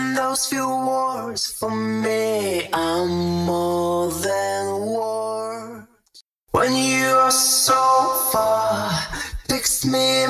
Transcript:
those few words. For me, I'm more than words. When you are so far, fixed me